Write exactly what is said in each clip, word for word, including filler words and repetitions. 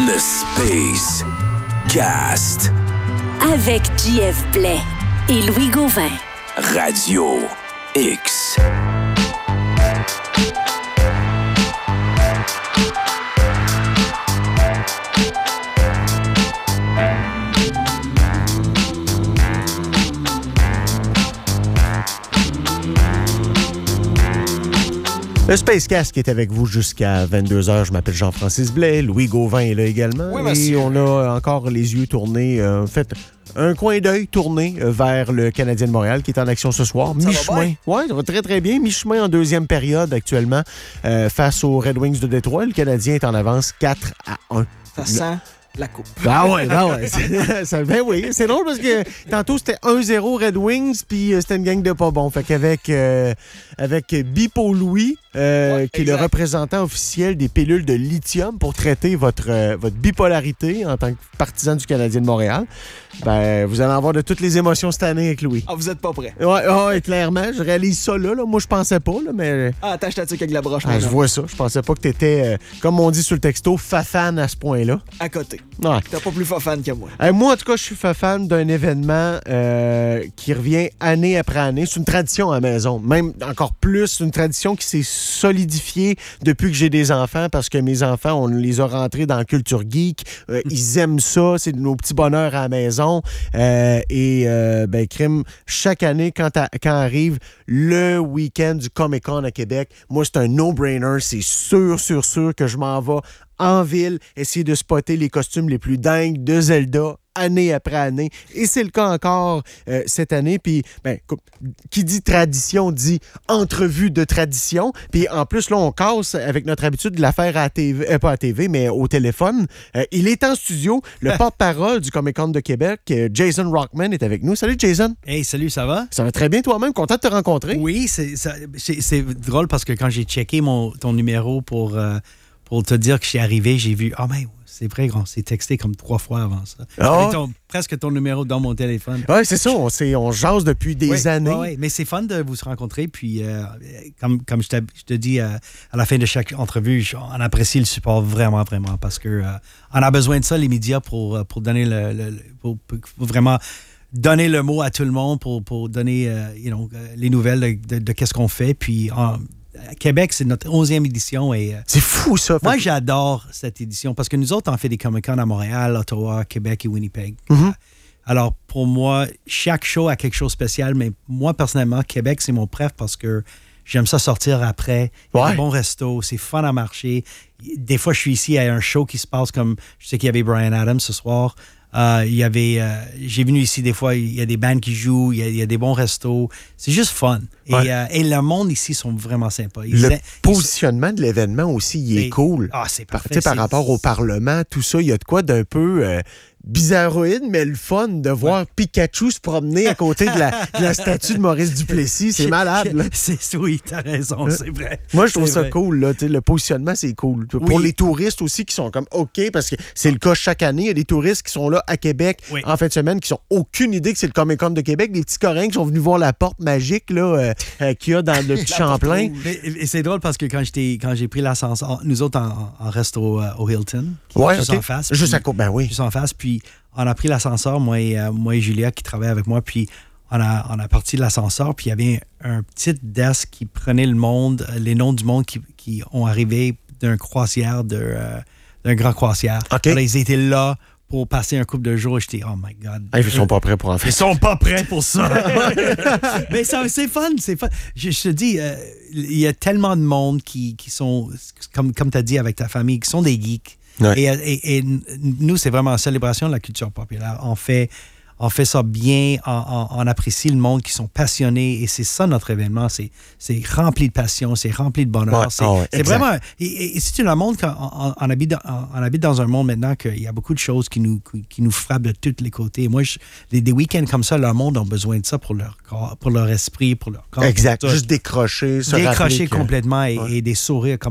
Le Space Cast. Avec J F Blais et Louis Gauvin. Radio X. Le Spacecast qui est avec vous jusqu'à vingt-deux heures. Je m'appelle Jean-Francis Blais. Louis Gauvin est là également. Oui, merci. Et on a encore les yeux tournés. Euh, en fait, un coin d'œil tourné vers le Canadien de Montréal qui est en action ce soir. Ça Mi-chemin. Oui, ça va très, très bien. Mi-chemin en deuxième période actuellement euh, face aux Red Wings de Détroit. Le Canadien est en avance quatre à un. Ça sent la coupe. Ah ouais, ah ouais. C'est, ça, ben oui, c'est drôle parce que tantôt c'était un zéro Red Wings puis euh, c'était une gang de pas bons. Fait qu'avec euh, avec Bipo Louis, euh, Ouais, qui est exact. le représentant officiel des pilules de lithium pour traiter votre, euh, votre bipolarité en tant que partisan du Canadien de Montréal, ben vous allez avoir de toutes les émotions cette année avec Louis. Ah, vous êtes pas prêts. Ouais, ouais, clairement, je réalise ça là. là. Moi, je pensais pas, là, mais Ah, attache ta tuque avec la broche. ah, je maintenant. vois ça. Je pensais pas que t'étais, euh, comme on dit sur le texto, fafan à ce point-là. À côté. Ouais. T'es pas plus fan que moi. Euh, moi, en tout cas, je suis fan d'un événement euh, qui revient année après année. C'est une tradition à la maison. Même encore plus, c'est une tradition qui s'est solidifiée depuis que j'ai des enfants parce que mes enfants, on les a rentrés dans la culture geek. Euh, ils aiment ça. C'est de nos petits bonheurs à la maison. Euh, et, euh, ben, crime, chaque année, quand, à- quand arrive le week-end du Comic-Con à Québec, moi, c'est un no-brainer. C'est sûr, sûr, sûr que je m'en vais en ville, essayer de spotter les costumes les plus dingues de Zelda année après année. Et c'est le cas encore euh, cette année. Puis, ben, co- qui dit tradition dit entrevue de tradition. Puis, en plus, là, on casse avec notre habitude de la faire à la T V, euh, pas à la T V, mais au téléphone. Euh, il est en studio. Le porte-parole du Comic-Con de Québec, euh, Jason Rockman, est avec nous. Salut, Jason. Hey, salut, ça va? Ça va très bien toi-même. Content de te rencontrer. Oui, c'est, ça- c'est, c'est drôle parce que quand j'ai checké mon, ton numéro pour, euh, pour te dire que je suis arrivé, j'ai vu, ah, ben, c'est vrai, on s'est texté comme trois fois avant ça. Ah. J'avais ton- presque ton numéro dans mon téléphone. Oui, c'est ça. On, s'est- on jase depuis des Oui, années. ouais, ouais. Mais c'est fun de vous rencontrer. Puis, euh, comme, comme je, te, je te dis, euh, à la fin de chaque entrevue, je- on apprécie le support vraiment, vraiment. Parce que euh, on a besoin de ça, les médias, pour, euh, pour donner le, le- le- pour, pour vraiment donner le mot à tout le monde, pour, pour donner euh, you know, euh, les nouvelles de, de, de qu'est-ce qu'on fait. Puis, en, à Québec, c'est notre onzième édition. Et, euh, C'est fou, ça. moi, Fait- j'adore cette édition parce que nous autres, on fait des Comic-Con à Montréal, Ottawa, Québec et Winnipeg. Mhm. Alors, pour moi, chaque show a quelque chose de spécial, mais moi, personnellement, Québec, c'est mon préf parce que j'aime ça sortir après. Il y a Ouais. un bon resto, c'est fun à marcher. Des fois, je suis ici à un show qui se passe comme... Je sais qu'il y avait Bryan Adams ce soir. Euh, il y avait... euh, j'ai venu ici des fois, il y a des bands qui jouent, il y a, il y a des bons restos. C'est juste fun. Et, Ouais. euh, et le monde ici sont vraiment sympas. Ils Le a- ils- positionnement de l'événement aussi, il est Et- cool. Ah, c'est Par, parfait. tu sais, par C'est- rapport au Parlement, tout ça, il y a de quoi d'un peu euh, bizarroïde, mais le fun de voir Pikachu se promener à côté de la, de la statue de Maurice Duplessis. C'est malade, là. C'est, oui, t'as raison, c'est vrai. Moi, je trouve C'est ça vrai. cool, là. Tu sais, le positionnement, c'est cool. Pour Oui. les touristes aussi qui sont comme OK, parce que c'est le cas chaque année. Il y a des touristes qui sont là à Québec Oui. en fin de semaine qui n'ont aucune idée que c'est le Comic-Con de Québec. Des petits Coréens qui sont venus voir la porte magique là, euh, euh, qu'il y a dans le petit La Champlain. porte Mais- Et c'est drôle parce que quand, j'étais, quand j'ai pris l'ascenseur, nous autres, en, en reste au, euh, au Hilton, qui est Ouais, juste OK. en face. Juste puis- à côté. Ben oui. Juste en face, puis on a pris l'ascenseur, moi et, euh, moi et Julia qui travaillait avec moi, puis on a, on a parti de l'ascenseur, puis il y avait un petit desk qui prenait le monde, euh, les noms du monde qui, qui ont arrivé d'un croisière, de, euh, d'un grand croisière. OK. Alors, ils étaient là pour passer un couple de jours, et j'étais, oh my God. Ah, ils sont pas prêts pour en faire. Ils sont pas prêts pour ça. Mais ça, c'est fun, c'est fun. Je, je te dis, euh, il y a tellement de monde qui, qui sont, comme, comme tu as dit avec ta famille, qui sont des geeks. Ouais. Et, et- et nous, c'est vraiment une célébration de la culture populaire. On fait, on fait ça bien, on, on- on apprécie le monde qui sont passionnés et c'est ça notre événement. C'est, c'est rempli de passion, c'est rempli de bonheur. Ouais, c'est ah ouais, c'est exact. vraiment... Et, et- et si tu le montres, quand on, on habite dans, on, on habite dans un monde maintenant qu'il y a beaucoup de choses qui nous, qui, qui nous frappent de tous les côtés. Moi, je- des, des week-ends comme ça, le monde a besoin de ça pour leur corps, pour leur esprit, pour leur corps. Exact. pour tout. Juste décrocher, se rappeler Décrocher que- complètement et, Ouais. et des sourires comme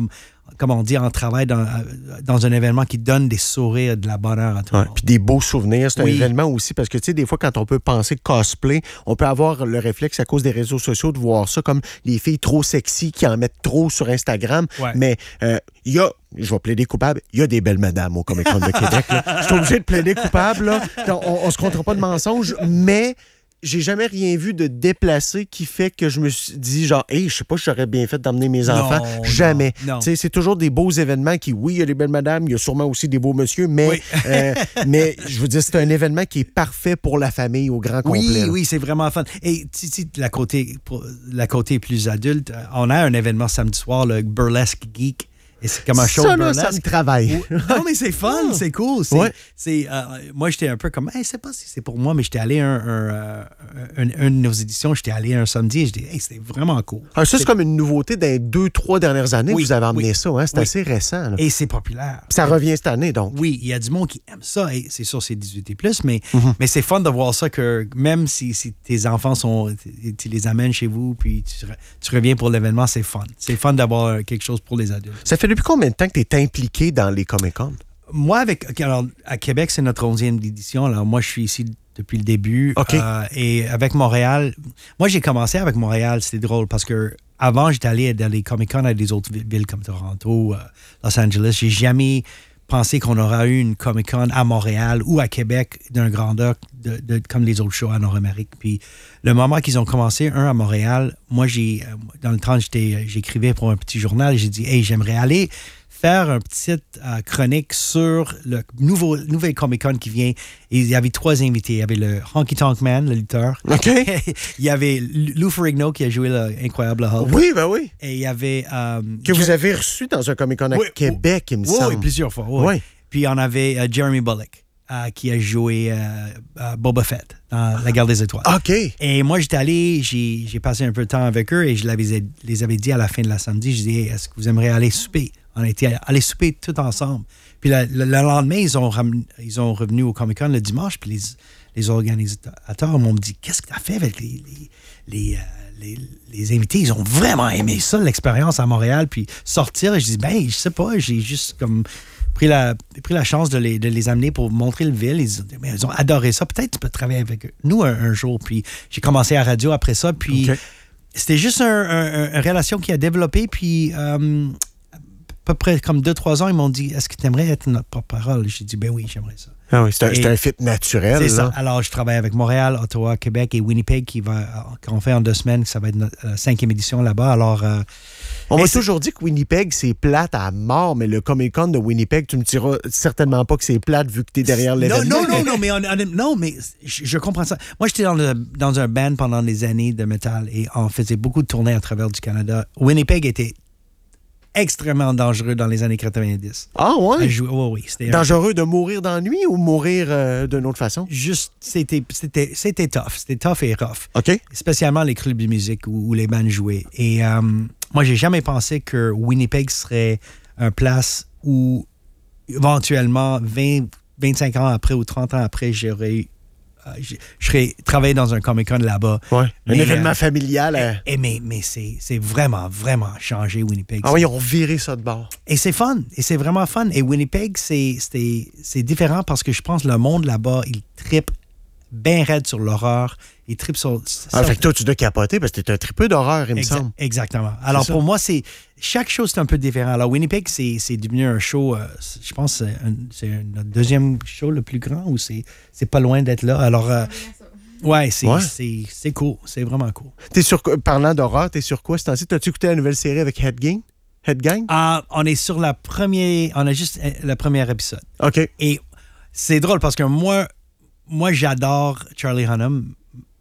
comme on dit, on travaille dans, dans un événement qui donne des sourires, de la bonheur à tout Ouais, le monde. puis des beaux souvenirs. C'est Oui. un événement aussi parce que, tu sais, des fois, quand on peut penser cosplay, on peut avoir le réflexe à cause des réseaux sociaux de voir ça comme les filles trop sexy qui en mettent trop sur Instagram. Ouais. Mais euh, il y a, je vais plaider coupable, il y a des belles madames au Comic-Con de Québec. Là. Je suis obligé de plaider coupable. Là. On, on se comptera pas de mensonges, mais j'ai jamais rien vu de déplacé qui fait que je me suis dit genre, hey, je sais pas, j'aurais bien fait d'emmener mes Non, enfants. non, Jamais. non. Tu sais, c'est toujours des beaux événements qui, oui, il y a des belles madames, il y a sûrement aussi des beaux monsieur, mais, Oui. euh, mais je veux dire, c'est un événement qui est parfait pour la famille au grand complet. Oui, là. oui, c'est vraiment fun. Et tu sais, la côté, pour la côté plus adulte, euh, on a un événement samedi soir, le Burlesque Geek. Et c'est comme un show ça, là, burlesque. ça me travaille. Ou- Non, mais c'est fun, Ah. c'est cool. C'est, Ouais. c'est, euh, moi, j'étais un peu comme, hey, je sais pas si c'est pour moi, mais j'étais allé à un, un, euh, un- une de nos éditions, j'étais allé un samedi et je dis, hey, c'était vraiment cool. Ah, ça, c'est comme une nouveauté dans les deux, trois dernières années Oui, que vous avez emmené oui. ça. Hein? C'est Oui. assez récent. là. Et c'est populaire. Puis ça revient cette année, donc. Oui, il y a du monde qui aime ça. Et c'est sûr, c'est dix-huit et plus, mais, Mhm. mais c'est fun de voir ça que même si, si tes enfants sont. Tu, tu les amènes chez vous, puis tu, re- tu reviens pour l'événement, c'est fun. C'est fun d'avoir quelque chose pour les adultes. Ça fait depuis combien de temps que tu es impliqué dans les Comic-Con? Moi, avec, ok, alors, à Québec, c'est notre onzième édition. Alors, moi, je suis ici depuis le début. OK. Euh, et avec Montréal, moi, j'ai commencé avec Montréal. C'était drôle parce que avant, j'étais allé dans les Comic-Con à des autres vi- villes comme Toronto, euh, Los Angeles. J'ai jamais pensé qu'on aurait eu une Comic-Con à Montréal ou à Québec d'un grandeur de, de- comme les autres shows en Nord-Amérique. Puis le moment qu'ils ont commencé, un à Montréal, moi, j'ai euh, dans le temps, j'étais, j'écrivais pour un petit journal et j'ai dit, hey, j'aimerais aller faire une petite euh, chronique sur le nouveau, nouvelle Comic-Con qui vient. Et il y avait trois invités. Il y avait le Honky Tonk Man, le lutteur. OK. Il y avait Lou Ferrigno qui a joué l'incroyable Hulk. Oui, ben oui. Et il y avait... euh, Que vous Jer- avez reçu dans un Comic-Con à Oui, Québec, il me Oui, semble. oui, plusieurs fois. Oui. Oui. Puis on avait euh, Jeremy Bullock euh, qui a joué euh, euh, Boba Fett dans La Guerre des Étoiles. OK. Et moi, j'étais allé, j'ai, j'ai passé un peu de temps avec eux et je l'avais, les avais dit à la fin de la samedi, je disais, hey, est-ce que vous aimeriez aller souper? On était allés souper tout ensemble. Puis le, le- le lendemain, ils ont, ram- ils ont revenu au Comic-Con le dimanche, puis les, les organisateurs m'ont dit, qu'est-ce que tu as fait avec les, les, les, euh, les, les invités? Ils ont vraiment aimé ça, l'expérience à Montréal, puis sortir. Et je dis, ben, je sais pas, j'ai juste comme... Pris la, pris la chance de les, de les amener pour montrer le ville. Ils, mais ils ont adoré ça. Peut-être tu peux travailler avec nous un, un jour. Puis j'ai commencé à la radio après ça. Puis OK. c'était juste un, un- un- une relation qui a développé. Puis euh, à peu près comme deux, trois ans, ils m'ont dit, est-ce que tu aimerais être notre porte-parole? J'ai dit, ben oui, j'aimerais ça. Ah oui, c'est un, Et- c'est un fit naturel. C'est ça. là. Alors, je travaille avec Montréal, Ottawa, Québec et Winnipeg qui va, qu'on fait en deux semaines. Ça va être notre euh, cinquième édition là-bas. Alors, euh, On Mais m'a c'est- toujours dit que Winnipeg, c'est plate à mort, mais le Comic-Con de Winnipeg, tu me diras certainement pas que c'est plate vu que tu es derrière Non, l'événement. non, non, non, mais, on- on- non, mais je, je comprends ça. Moi, j'étais dans, le- dans un band pendant des années de métal et on faisait beaucoup de tournées à travers du Canada. Winnipeg était extrêmement dangereux dans les années quatre-vingt-dix. Ah À ouais? jouer- ouais, oui, c'était un- Dangereux de mourir d'ennui ou mourir euh, d'une autre façon? juste, c'était, c'était, c'était tough. C'était tough et rough. OK. Spécialement les clubs de musique où, où les bands jouaient. Et euh, moi, j'ai jamais pensé que Winnipeg serait une place où éventuellement, vingt, vingt-cinq ans après ou trente ans après, j'aurais eu- euh, je je serais travaillé dans un Comic-Con là-bas. Ouais. Un Mais, événement euh, familial. euh, Et mais mais c'est, c'est vraiment, vraiment changé, Winnipeg. Ah oui, ils ont viré ça de bord. Et c'est fun. Et c'est vraiment fun. Et Winnipeg, c'est, c'est, c'est différent parce que je pense que le monde là-bas, il trippe bien raide sur l'horreur. Il trippe sur... Ah, sur- fait que toi, tu dois capoter parce que t'es un tripeux d'horreur, il me Exa- semble. Exactement. Alors, ça. pour moi, c'est chaque chose c'est un peu différent. Alors, Winnipeg, c'est, c'est devenu un show, euh, c'est- je pense, c'est, un- c'est un- notre deuxième show le plus grand ou c'est, c'est pas loin d'être là. Alors, euh, ouais, c'est, Ouais. c'est, c'est cool. C'est vraiment cool. T'es sur quoi- Parlant d'horreur, t'es sur quoi ce temps-ci? T'as-tu écouté la nouvelle série avec Headgang? Headgang? Ah, on est sur la première, on a juste euh, le premier épisode. OK. Et c'est drôle parce que moi, moi j'adore Charlie Hunnam,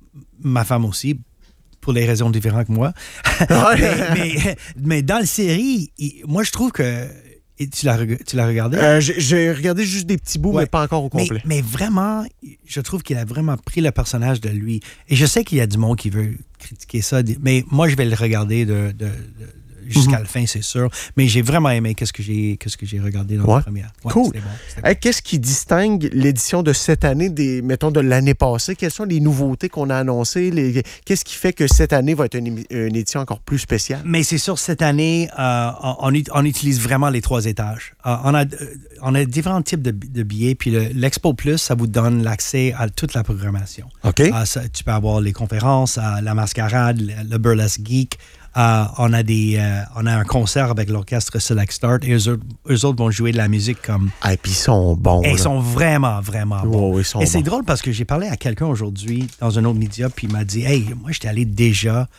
ma femme aussi, pour des raisons différentes que moi. mais, mais, mais dans la série, il- moi, je trouve que... et Tu l'as, reg- tu l'as regardé? Euh, j'ai- J'ai regardé juste des petits bouts, Ouais. mais pas encore au mais, complet. mais vraiment, je trouve qu'il a vraiment pris le personnage de lui. Et je sais qu'il y a du monde qui veut critiquer ça, mais moi, je vais le regarder de... de- de- jusqu'à Mhm. la fin, c'est sûr. Mais j'ai vraiment aimé qu'est-ce que j'ai, qu'est-ce que j'ai regardé dans Ouais. la première. Ouais, Cool. c'était bon, c'était bon. Hey, qu'est-ce qui distingue l'édition de cette année des, mettons, de l'année passée? Quelles sont les nouveautés qu'on a annoncées? Les- Qu'est-ce qui fait que cette année va être une, émi- une édition encore plus spéciale? Mais c'est sûr, cette année, euh, on, on ut- on utilise vraiment les trois étages. Euh, on, a, euh, on a différents types de, de billets, puis le- l'Expo Plus, ça vous donne l'accès à toute la programmation. OK. Euh, ça- tu peux avoir les conférences, euh, la mascarade, le, le burlesque geek. Euh, on, a des, euh, on a un concert avec l'orchestre Select Start et eux, autres- eux autres vont jouer de la musique comme... Ah, et puis ils sont bons. Et ils là. sont vraiment, vraiment bons. Ouais, ils sont et c'est bons. drôle parce que j'ai parlé à quelqu'un aujourd'hui dans un autre média, puis il m'a dit, « Hey, moi, j'étais allé déjà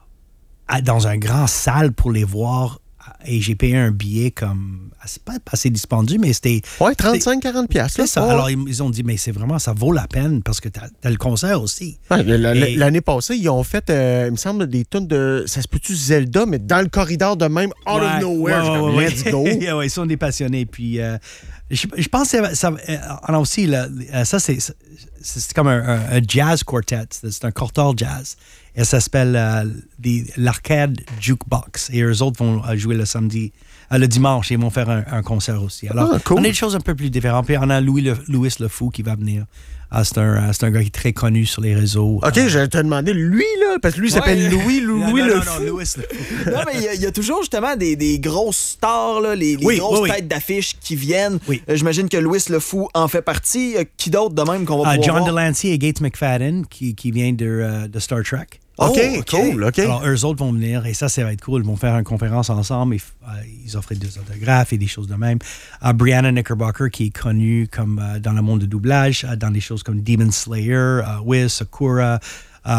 à- dans un grand salle pour les voir et j'ai payé un billet comme... C'est pas assez dispendieux, mais c'était... Ouais, trente-cinq à quarante piastres. C'est là. ça. Ouais. Alors, ils, ils ont dit, mais c'est vraiment, ça vaut la peine parce que t'as as le concert aussi. Ouais, le- le- Et- L'année passée, ils ont fait, euh, il me semble, des tonnes de. Ça se peut-tu Zelda, mais dans le corridor de même, out of Ouais, nowhere. ouais, Je suis comme, ouais, let's ouais. go. Yeah, ouais, ils sont des passionnés. Puis, euh, je, je pense que ça, ça euh, on a aussi, là, euh, ça, c'est c'est- c'est comme un, un- un jazz quartet. C'est c'est un quartet jazz. Et ça s'appelle euh, des- l'Arcade Jukebox. Et eux autres vont euh, jouer le samedi, euh, le dimanche, et ils vont faire un, un concert aussi. Alors, Ah, cool. on a des choses un peu plus différentes. Puis, on a Louis le, Louis le Fou qui va venir. Ah, c'est un, euh, c'est un gars qui est très connu sur les réseaux. OK, Euh, je vais te demander, lui, là, parce que lui, il s'appelle Ouais. Louis, Louis non, non, le non, Fou. non, Louis le Fou. Non, mais il y a- il y, a toujours justement des, des grosses stars, là, les, les Oui, grosses oui, oui. têtes d'affiche qui viennent. Oui. Euh, J'imagine que Louis le Fou en fait partie. Euh, qui d'autre de même qu'on va Ah, pouvoir John voir? Delancey et Gates McFadden qui, qui vient de, euh, de Star Trek. OK, Oh, OK. cool, OK. Alors, eux autres vont venir et ça, ça va être cool. Ils vont faire une conférence ensemble. Et, euh, ils offrent des autographes et des choses de même. Uh, Brianna Knickerbocker, qui est connue comme, euh, dans le monde du doublage, euh, dans des choses comme Demon Slayer, uh, Wiz, Sakura, uh,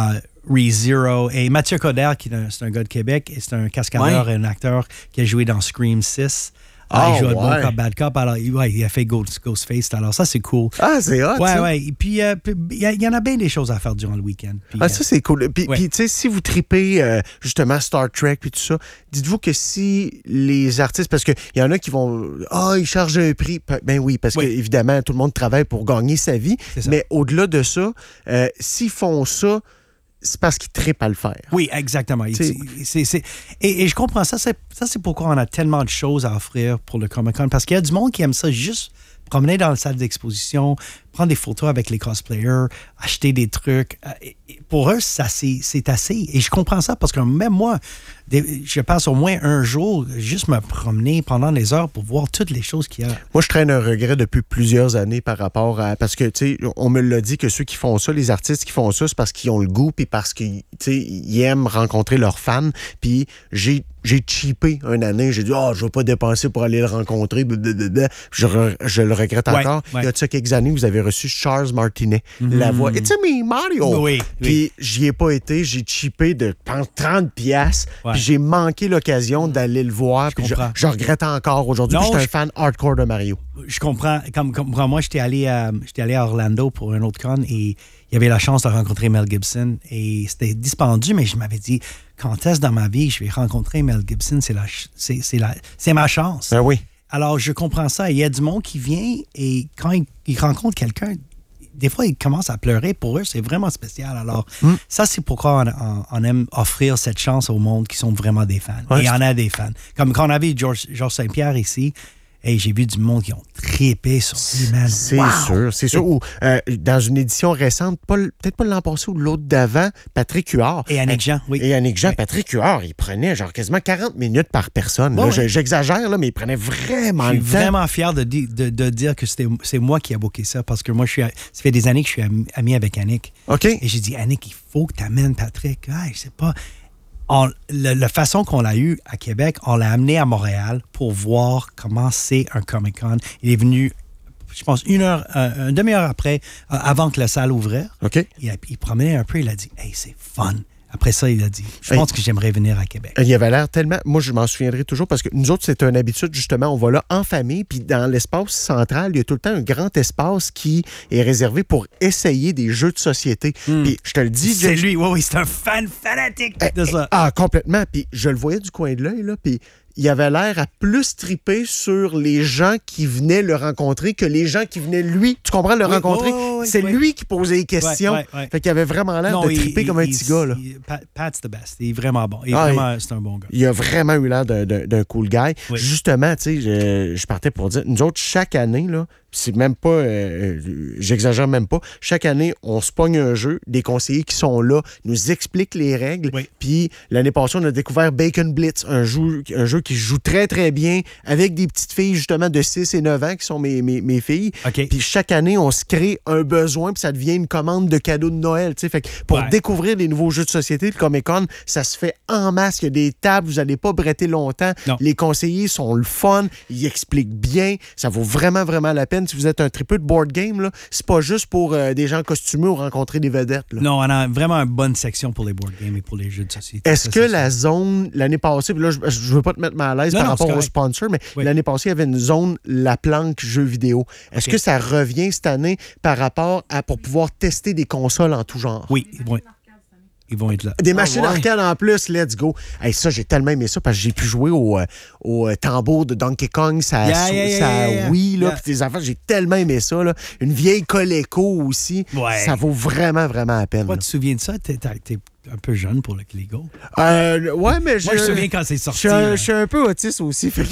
ReZero. Et Mathieu Coder, qui est un, c'est un gars de Québec et c'est un cascadeur Ouais. et un acteur qui a joué dans Scream six. Uh, Ah, il joue le bon ouais. cop, bad cop. Alors, il, ouais, il a fait Ghost, Ghostface. Alors, ça, c'est cool. Ah, c'est hot, Ouais, ça. ouais. Et puis, euh, puis, il y, a- il y en a bien des choses à faire durant le week-end. Puis, Ah, euh, ça, c'est cool. Puis, Ouais. puis, tu sais, si vous tripez euh, justement Star Trek puis tout ça, dites-vous que si les artistes, parce qu'il y en a qui vont, ah, ils chargent un prix. Pe- Ben oui, parce Oui. que évidemment, tout le monde travaille pour gagner sa vie. C'est ça. Mais au-delà de ça, euh, s'ils font ça, c'est parce qu'ils trippent à le faire. Oui, exactement. Il- T'sais- c'est- c'est- et, et je comprends ça. C'est, ça, c'est pourquoi on a tellement de choses à offrir pour le Comic-Con. Parce qu'il y a du monde qui aime ça juste promener dans la salle d'exposition, prendre des photos avec les cosplayers, acheter des trucs. Euh, et- et Pour eux, ça, c'est, c'est assez. Et je comprends ça parce que même moi, des- je passe au moins un jour juste me promener pendant des heures pour voir toutes les choses qu'il y a. Moi, je traîne un regret depuis plusieurs années par rapport à... Parce que, tu sais, on me l'a dit que ceux qui font ça, les artistes qui font ça, c'est parce qu'ils ont le goût puis parce qu'ils, tu sais, ils aiment rencontrer leurs fans. Puis j'ai, j'ai cheapé une année. J'ai dit, oh, je ne vais pas dépenser pour aller le rencontrer. Blablabla. Je, re- je le regrette Ouais, encore. ouais. Il y a de ça quelques années, vous avez reçu Charles Martinet, la voix. It's me, Mario. Oui, Puis j'y ai pas été. J'ai cheapé de je pense, trente piastres. Ouais. Puis j'ai manqué l'occasion d'aller le voir. Puis je, comprends. je regrette encore aujourd'hui. Non, Puis je suis je- un fan hardcore de Mario. Je comprends. Comme, comme comme moi, j'étais allé, à, j'étais allé à Orlando pour un autre con et il y avait la chance de rencontrer Mel Gibson. Et c'était dispendieux, mais je m'avais dit, quand est-ce dans ma vie je vais rencontrer Mel Gibson? C'est, la, ch- c'est, c'est, la, c'est ma chance. Ah oui. Alors, je comprends ça. Il y a du monde qui vient et quand il, il rencontre quelqu'un, des fois, il commence à pleurer. Pour eux, c'est vraiment spécial. Alors, Mm. ça, c'est pourquoi on, on- on aime offrir cette chance au monde qui sont vraiment des fans. Ouais, et il y c'est- en a des fans. Comme quand on avait Georges Georges Saint-Pierre ici, et j'ai vu du monde qui ont trippé sur lui, man. C'est Wow! sûr, c'est sûr. Ou, euh, dans une édition récente, pas l- peut-être pas l'an passé ou l'autre d'avant, Patrick Huard. Et Annick Jean, oui. Et Annick Jean, Oui. Patrick Huard, il prenait genre quasiment quarante minutes par personne. Ouais, Là, ouais. je- J'exagère, là, mais il prenait vraiment Je suis le temps. vraiment fier de, di- de, de dire que c'était, c'est moi qui ai booké ça parce que moi, je suis, ça fait des années que je suis ami, ami avec Annick. OK. Et j'ai dit, Annick, il faut que tu amènes Patrick. Ah, je sais pas. On- le- la façon qu'on l'a eu à Québec, on l'a amené à Montréal pour voir comment c'est un Comic-Con. Il est venu, je pense, une heure, euh, une demi-heure après, euh, avant que la salle ouvrait. OK. Il, a- il promenait un peu, il a dit, hey, c'est fun. Après ça, il a dit, je Hey. pense que j'aimerais venir à Québec. Il avait l'air tellement... Moi, je m'en souviendrai toujours parce que nous autres, c'est une habitude, justement. On va là en famille, puis dans l'espace central, il y a tout le temps un grand espace qui est réservé pour essayer des jeux de société. Puis je te le dis... C'est je- lui, oui, oui, c'est un fan fanatique de ça. Ah, complètement. Puis je le voyais du coin de l'œil, là, puis il avait l'air à plus triper sur les gens qui venaient le rencontrer que les gens qui venaient lui, tu comprends, le Oui, rencontrer. oui, oui, ouais, c'est ouais. lui qui posait les questions. Ouais, ouais, ouais. Fait qu'il avait vraiment l'air Non, de il- triper il- comme un il- petit gars. Là. il- Pat, Pat's the best. Il est vraiment bon. Il est Ah, vraiment, c'est un bon gars. Il a vraiment eu l'air d'un, d'un, d'un cool guy. Oui. Justement, tu sais, je, je partais pour dire, nous autres, chaque année, là, c'est même pas, euh, j'exagère même pas, chaque année, on se pogne un jeu, des conseillers qui sont là, nous expliquent les règles. Oui. Puis l'année passée, on a découvert Bacon Blitz, un jeu, un jeu qui joue très, très bien avec des petites filles, justement, de six et neuf ans, qui sont mes, mes, mes filles. OK. Puis chaque année, on se crée un besoin, puis ça devient une commande de cadeaux de Noël. Tu sais. Fait que pour Ouais. découvrir des nouveaux jeux de société, le Comic-Con, ça se fait en masse. Il y a des tables, vous n'allez pas bretter longtemps. Non. Les conseillers sont le fun, ils expliquent bien. Ça vaut vraiment, vraiment la peine. Si vous êtes un tripeux de board game, là, c'est pas juste pour euh, des gens costumés ou rencontrer des vedettes. Là. Non, on a vraiment une bonne section pour les board games et pour les jeux de société. Est-ce Ça, que c'est la sûr. zone, l'année passée, puis là, je, je veux pas te mettre mal à l'aise Non, par non, rapport c'est au correct. sponsor, mais Oui. l'année passée, il y avait une zone La Planque jeux vidéo. Est-ce OK. que ça revient cette année par rapport à pour pouvoir tester des consoles en tout genre? Oui, ils vont, ils vont être là. Des machines ouais. arcade en plus, let's go. Hey, ça, j'ai tellement aimé ça parce que j'ai pu jouer au, euh, au euh, tambour de Donkey Kong, ça, Yeah, ça, yeah, yeah, ça yeah, yeah. oui, là, Yeah. puis des affaires, j'ai tellement aimé ça. Là. Une vieille Coleco aussi, Ouais. ça vaut vraiment, vraiment la peine. Toi, là. tu te souviens de ça? T'es, t'es- t'es un peu jeune pour le Lego. Euh, ouais, mais je, Moi, je me souviens quand c'est je sorti. suis un, là. je suis un peu autiste aussi. Fait que-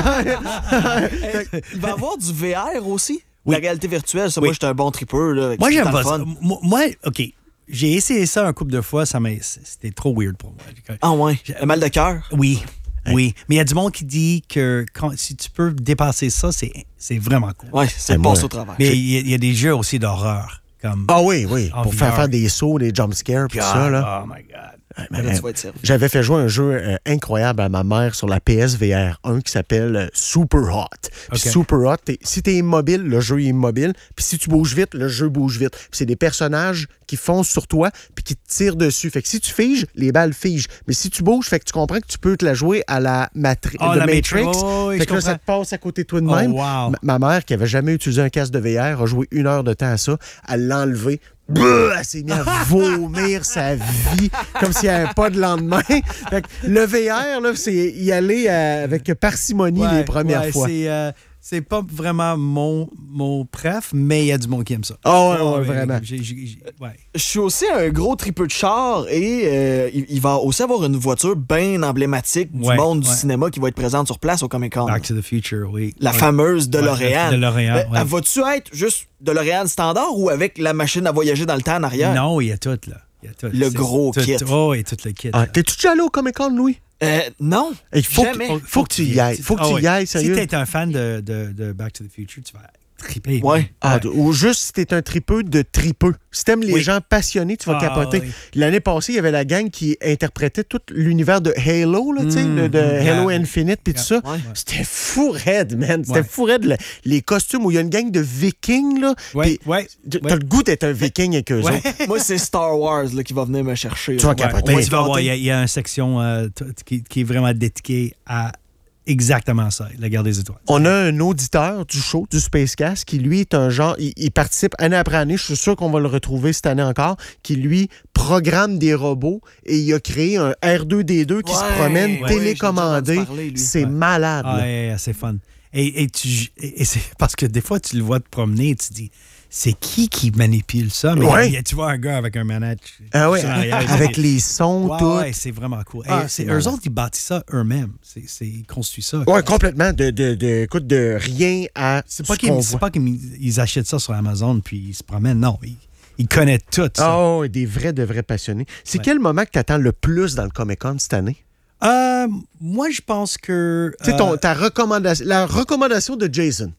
Il va y avoir du V R aussi. Oui. La réalité virtuelle, ça, Oui. moi, j'étais un bon tripeur. Là, Moi, c'est j'aime tout pas le ça. fun. Moi, moi, OK, j'ai essayé ça un couple de fois, ça m'a, c'était trop weird pour moi. Ah ouais, le mal de cœur. Oui, oui. Mais il y a du monde qui dit que quand, si tu peux dépasser ça, c'est, c'est vraiment cool. Ouais, c'est moi. passé au travers. Mais il y, a- il y a des jeux aussi d'horreur. Comme, Ah oui, oui, En pour V R. faire faire des sauts, des jumpscares, puis ça, là. Oh my God. Mais, Là, tu euh, vas être servi. J'avais fait jouer un jeu euh, incroyable à ma mère sur la P S V R un qui s'appelle euh, Super Hot. Puis OK. Super Hot, t'es- si t'es immobile, le jeu est immobile. Puis si tu bouges vite, le jeu bouge vite. Puis c'est des personnages qui foncent sur toi puis qui te tirent dessus. Fait que si tu figes, les balles figent. Mais si tu bouges, fait que tu comprends que tu peux te la jouer à la matri- Ah, de la Matrix. Matrix. Oh, oui, fait je que là, ça comprends. te passe à côté de toi de Oh, même. wow. Ma, ma mère, qui avait jamais utilisé un casque de V R, a joué une heure de temps à ça. Elle l'a enlevé. Bleu, elle s'est mise à vomir sa vie comme s'il n'y avait pas de lendemain. Fait que le V R, là, c'est y aller euh, avec parcimonie Ouais, les premières ouais, fois. C'est, euh, c'est pas vraiment mon, mon préf, mais il y a du monde qui aime ça. Ah ouais, ouais, vraiment. J'ai- j'ai- j'ai- ouais. Je suis aussi un gros tripeux de char et euh, il, il va aussi avoir une voiture bien emblématique du Ouais, monde du ouais. cinéma qui va être présente sur place au Comic-Con. Back to the Future, oui. La Ouais. fameuse DeLorean. Ouais, DeLorean, Euh, ouais. elle va-tu être juste DeLorean standard ou avec la machine à voyager dans le temps en arrière? Non, il y a tout, là. Il y a tout. Le C'est- gros tout- kit. Oh, et tout le kit. Ah, là. t'es-tu déjà allé au Comic-Con, Louis? Euh, non. Il faut, Jamais. que, faut que tu y ailles. Faut que Ah tu ouais. y ailles, sérieux. Si t'es un fan de, de, de Back to the Future, tu vas triper. Ouais. Ah, Ouais. Ou juste si t'es un tripeux de tripeux. Si t'aimes les Oui. gens passionnés, tu vas Ah, capoter. oui. L'année passée, il y avait la gang qui interprétait tout l'univers de Halo, là, tu sais, Mm, de, de yeah. Halo Infinite, puis tout ça. Ouais. C'était fou raide, man. C'était Ouais. fou raide, le- les costumes où il y a une gang de vikings, là. Ouais, puis ouais, T'as ouais. le goût d'être un viking avec eux Ouais. autres. Moi, c'est Star Wars là, qui va venir me chercher. Tu vas là. capoter. On va Tu se vas voir, gâter. il y a- il y, a une section euh, t- qui, qui est vraiment dédiée à exactement ça, la guerre des étoiles. On a un auditeur du show, du Spacecast, qui lui est un genre, il, il participe année après année, je suis sûr qu'on va le retrouver cette année encore, qui lui programme des robots et il a créé un R deux D deux qui se Ouais, promène ouais, télécommandé. j'ai déjà entendu parler, lui. C'est Ouais. malade. Ah, là. ouais, c'est fun. Et, et, tu, et, et c'est parce que des fois, tu le vois te promener et tu te dis, c'est qui qui manipule ça? Mais Ouais. il y a- tu vois un gars avec un manette. Ah ouais, sur l'arrière, avec il- les sons, Ouais, tout. ouais, c'est vraiment cool. Ah, Et c'est c'est malade. eux autres, ils bâtissent ça eux-mêmes. C'est, c'est, ils construisent ça. Ouais, complètement. De, de, de, écoute, de rien à. C'est pas ce qu'ils qu'on c'est voit. pas qu'ils ils achètent ça sur Amazon puis ils se promènent. Non, ils, ils connaissent tout ça. Ah, ouais, des vrais, de vrais passionnés. C'est Ouais. quel moment que tu attends le plus dans le Comic-Con cette année? Euh, moi, je pense que Tu sais, ton- euh, ta recommandation, la recommandation de Jason.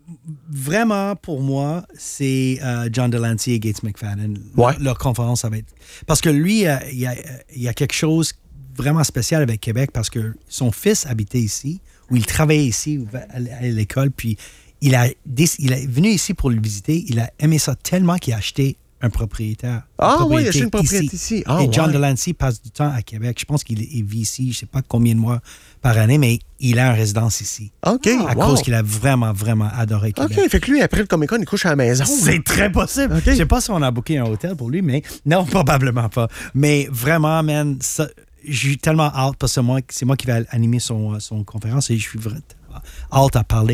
vraiment, pour moi, c'est euh, John Delancey et Gates McFadden. Ouais. Leur, leur conférence, ça va être... Parce que lui, euh, il y, a, il y a quelque chose vraiment spécial avec Québec parce que son fils habitait ici, ou il travaillait ici à à l'école, puis il, a, déc- il est venu ici pour le visiter. Il a aimé ça tellement qu'il a acheté un propriétaire. Ah une oui, il a acheté une propriété ici. Ah, et John ouais. Delancey passe du temps à Québec. Je pense qu'il il vit ici, je ne sais pas combien de mois par année, mais il a une résidence ici. OK. À wow. cause qu'il a vraiment, vraiment adoré Québec. OK, fait que lui, après le Comic-Con, il couche à la maison. C'est très possible. OK. Je sais pas si on a booké un hôtel pour lui, mais non, probablement pas. Mais vraiment, man, ça, j'ai tellement hâte parce que moi, c'est moi qui vais animer son, son conférence et je suis vraiment hâte à parler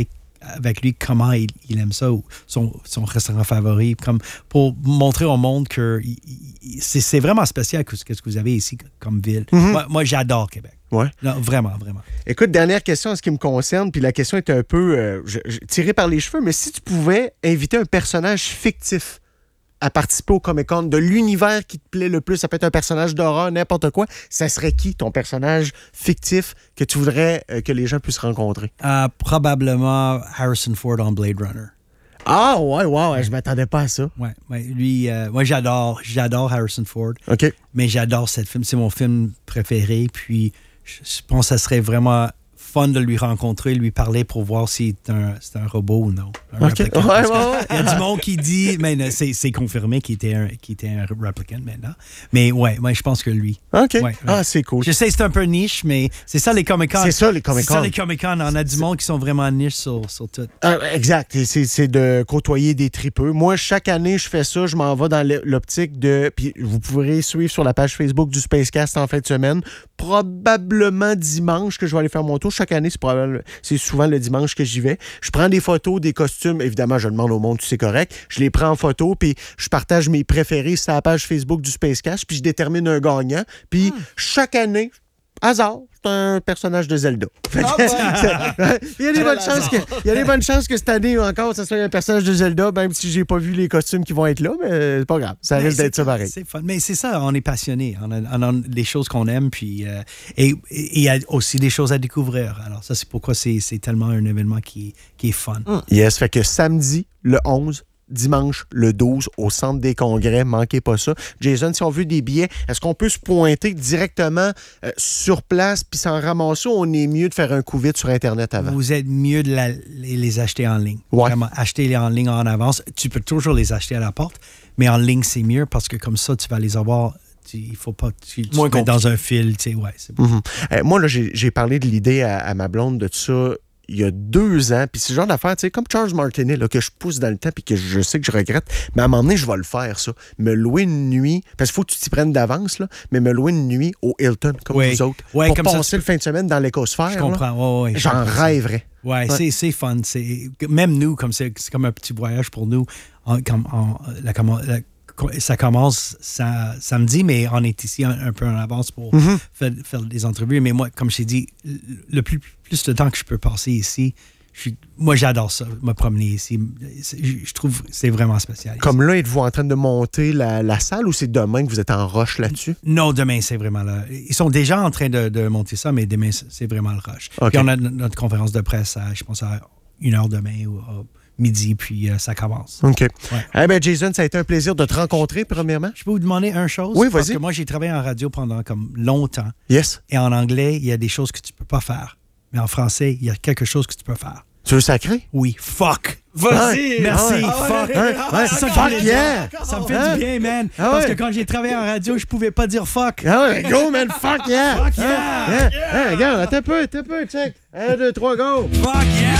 avec lui comment il, il aime ça, ou son, son restaurant favori, comme pour montrer au monde que il, il, c'est, c'est vraiment spécial que ce que vous avez ici comme ville. Mm-hmm. Moi, moi, j'adore Québec. Ouais. Non, vraiment, vraiment. Écoute, dernière question en ce qui me concerne, puis la question est un peu euh, je, je, tirée par les cheveux, mais si tu pouvais inviter un personnage fictif à participer au Comic-Con de l'univers qui te plaît le plus, ça peut être un personnage d'horreur, n'importe quoi, ça serait qui ton personnage fictif que tu voudrais euh, que les gens puissent rencontrer? Uh, probablement Harrison Ford en Blade Runner. Ah ouais, ouais, ouais, je m'attendais pas à ça. Ouais, ouais lui, euh, moi j'adore, j'adore Harrison Ford. OK. Mais j'adore cette film, c'est mon film préféré, puis je pense que ça serait vraiment fun de lui rencontrer, lui parler pour voir si c'est un, c'est un robot ou non. Un OK. Ouais, ouais, ouais. Il y a du monde qui dit, mais c'est, c'est confirmé qu'il était un, qu'il était un replicant maintenant. Mais ouais, ouais, je pense que lui. OK. Ouais, ouais. Ah, c'est cool. Je sais, c'est un peu niche, mais c'est ça les Comic-Con. C'est ça les Comic-Con. C'est ça les Comic-Con. On a du monde qui sont vraiment niche sur, sur tout. Ah, exact. C'est, c'est de côtoyer des tripeux. Moi, chaque année, je fais ça. Je m'en vais dans l'optique de... Puis vous pourrez suivre sur la page Facebook du Spacecast en fin de semaine. Probablement dimanche que je vais aller faire mon tour. Chaque année, c'est, probablement, c'est souvent le dimanche que j'y vais. Je prends des photos, des costumes. Évidemment, je demande au monde si c'est correct. Je les prends en photo, puis je partage mes préférés sur la page Facebook du Spacecast, puis je détermine un gagnant. Puis hmm. chaque année, hasard, c'est un personnage de Zelda. Ah ben. il, y a des bonnes chances que, il y a des bonnes chances que cette année encore, ça soit un personnage de Zelda, même si j'ai pas vu les costumes qui vont être là, mais c'est pas grave. Ça mais risque d'être ça pareil. C'est fun. Mais c'est ça, on est passionné. On a, on a des choses qu'on aime, puis euh, et il y a aussi des choses à découvrir. Alors ça, c'est pourquoi c'est, c'est tellement un événement qui, qui est fun. Mm. Yes, fait que samedi, le onze, dimanche, le douze, au Centre des Congrès. Manquez pas ça. Jason, si on veut des billets, est-ce qu'on peut se pointer directement euh, sur place puis s'en ramasser ou on est mieux de faire un coup vite sur Internet avant? Vous êtes mieux de la, les acheter en ligne. Ouais. Vraiment, acheter-les en ligne en avance. Tu peux toujours les acheter à la porte, mais en ligne, c'est mieux parce que comme ça, tu vas les avoir... Tu, il faut pas tu, tu Moins mets dans un fil. Tu sais, ouais, c'est bon. Mm-hmm. Euh, moi, là, j'ai, j'ai parlé de l'idée à, à ma blonde de tout ça il y a deux ans, puis c'est le genre d'affaire, tu sais, comme Charles Martinet, là, que je pousse dans le temps puis que je sais que je regrette, mais à un moment donné, je vais le faire, ça. Me louer une nuit, parce qu'il faut que tu t'y prennes d'avance, là, mais me louer une nuit au Hilton, comme ouais. vous autres, ouais, pour comme passer ça, le fin de semaine dans l'écosphère. Je comprends, ouais, ouais, J'en rêverais. Ouais, ouais. C'est, c'est fun. C'est, même nous, comme c'est, c'est comme un petit voyage pour nous, en, comme, en, la, la, ça commence ça, samedi, mais on est ici un, un peu en avance pour mm-hmm. faire, faire des entrevues. Mais moi, comme je t'ai dit, le plus, plus de temps que je peux passer ici, je suis, moi, j'adore ça, me promener ici. Je trouve que c'est vraiment spécial. Comme là, êtes-vous en train de monter la, la salle ou c'est demain que vous êtes en rush là-dessus? Non, demain, c'est vraiment là. Ils sont déjà en train de, de monter ça, mais demain, c'est vraiment le rush. Okay. Puis on a notre conférence de presse, à, je pense, à une heure demain ou à midi, puis euh, ça commence. OK. Ouais. Eh bien, Jason, ça a été un plaisir de te rencontrer, premièrement. Je peux vous demander une chose? Oui, vas-y. Parce que moi, j'ai travaillé en radio pendant comme longtemps. Yes. Et en anglais, il y a des choses que tu peux pas faire. Mais en français, il y a quelque chose que tu peux faire. Tu veux sacrer? Oui. Fuck! Vas-y! Merci! Ah ouais. Fuck! Ouais, ouais. C'est ça que Fuck je yeah! dire. Ça me fait hein? du bien, man. Ah Parce ouais. que quand j'ai travaillé en radio, je pouvais pas dire fuck. Ah ouais, go, man! Fuck yeah! Fuck yeah! Hein? Hein? Hein, regarde, attends un peu, attends un peu, check. Un, deux, trois, go! Fuck yeah!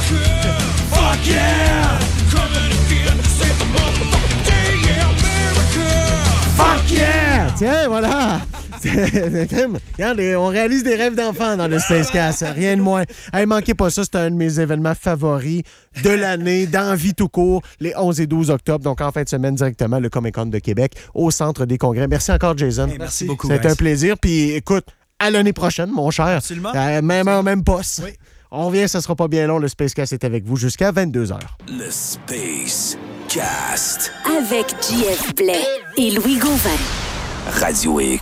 Fuck yeah! Fuck yeah! Tiens, voilà! Regarde, on réalise des rêves d'enfants dans le Spacecast, rien de moins. Hey, manquez pas ça, c'est un de mes événements favoris de l'année, d'envie tout court, les onze et douze octobre, donc en fin de semaine directement, le Comic-Con de Québec, au Centre des Congrès. Merci encore, Jason. Hey, merci beaucoup. C'était un plaisir, puis écoute, à l'année prochaine, mon cher. Absolument. Euh, même heure, même poste. Oui. On revient, ça sera pas bien long, le Spacecast est avec vous jusqu'à vingt-deux heures. Le Space Cast. Avec J F Blais et Louis Gauvin. Radio X.